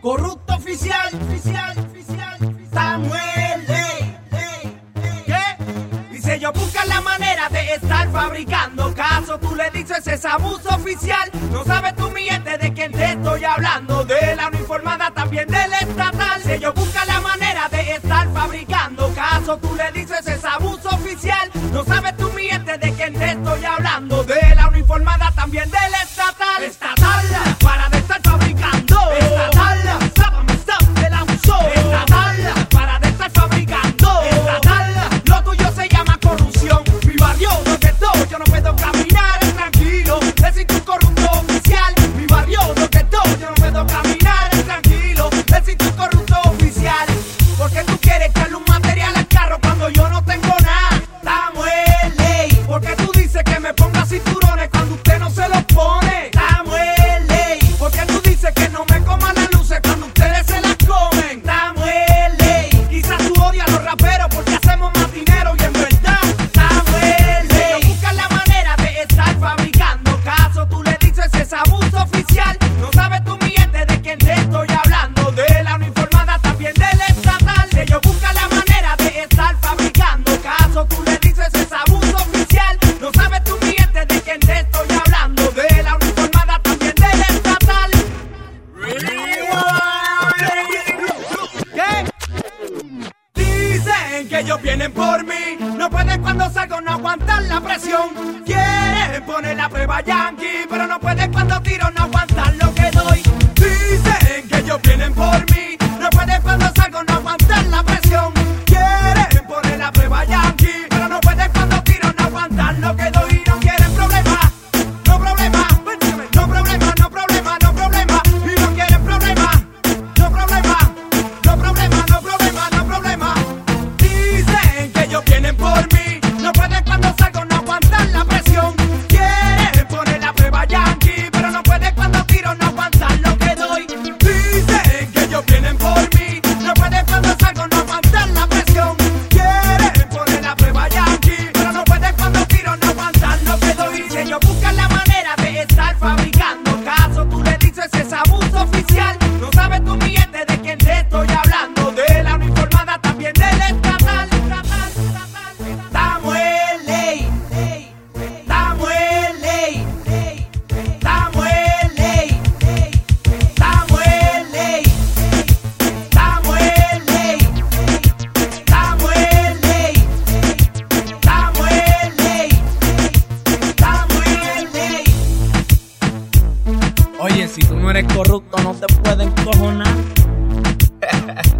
Corrupto oficial, Samuel Ley. ¿Qué? Dice yo busca la manera de estar fabricando caso. Tú le dices es abuso oficial. No sabes tú mi gente de quién te estoy hablando. De la uniformada, también del estatal. Si yo busca la manera de estar fabricando caso. Tú le dices es abuso oficial. No sabes tú mi gente de quién te estoy hablando. De la uniformada, también del estatal. Estatal, para de estar fabricando. Estatal, sábame, el abuso. Estatal, para de estar fabricando. Estatal, lo tuyo se llama corrupción. Mi barrio donde estoy, yo no puedo caminar tranquilo. Decir tu corrupto oficial. Mi barrio donde estoy, yo no puedo caminar tranquilo. Decir tu corrupto oficial. Porque tú quieres echarle un material al carro cuando yo no tengo nada. Samuel Ley. Porque tú dices que me ponga cinturones cuando usted no se los pone. Samuel Ley. Porque tú dices que no me coman las luces cuando ustedes se las comen. Samuel Ley. Quizás tú odias a los raperos porque hacemos más dinero y en verdad Samuel Ley. Ellos buscan la manera de estar fabricando caso. Tú le dices es abuso oficial. No sabes tú mi gente de quién te estoy hablando. De la uniformada, también del estatal. Ellos buscan la manera de estar fabricando caso. Tú le dices es abuso oficial. No sabes tú mi gente de quién te estoy hablando. De la uniformada, también del estatal. ¿Qué? Dicen que ellos vienen por mí. No pueden cuando salgo, no aguantar la presión. Quieren poner la prueba yankee, pero no pueden cuando tiro, no aguantar lo que doy. Dicen que ellos vienen por mí. No pueden cuando salgo, no aguantar la presión. Quieren poner la prueba yankee, pero no pueden cuando tiro, no aguantar lo que doy. No quieren problema, no problema, no problema, no problema, no problema. Y no quieren problema, no problema, no problema, no problema, no problema. Dicen que ellos vienen por mí. No pueden cuando salgo, no aguantar la presión. Quieren poner la prueba yankee, pero no pueden cuando tiro, no aguantar lo que doy. Dicen que ellos vienen por mí. No pueden cuando salgo, no aguantar la presión. Quieren poner la prueba yankee, pero no pueden cuando tiro, no aguantar lo que doy. Si ellos buscan la manera de estar fabricando caso. Tú le dices es abuso oficial. No sabes tú mi gente de quién te estoy hablando. De la uniformada, también del estatal. Samuel Ley. Samuel Ley. Samuel Ley. Samuel Ley. Samuel Ley. Samuel Ley. Samuel Ley. Samuel Ley. Oye, si tú no eres corrupto, no te pueden cojonar.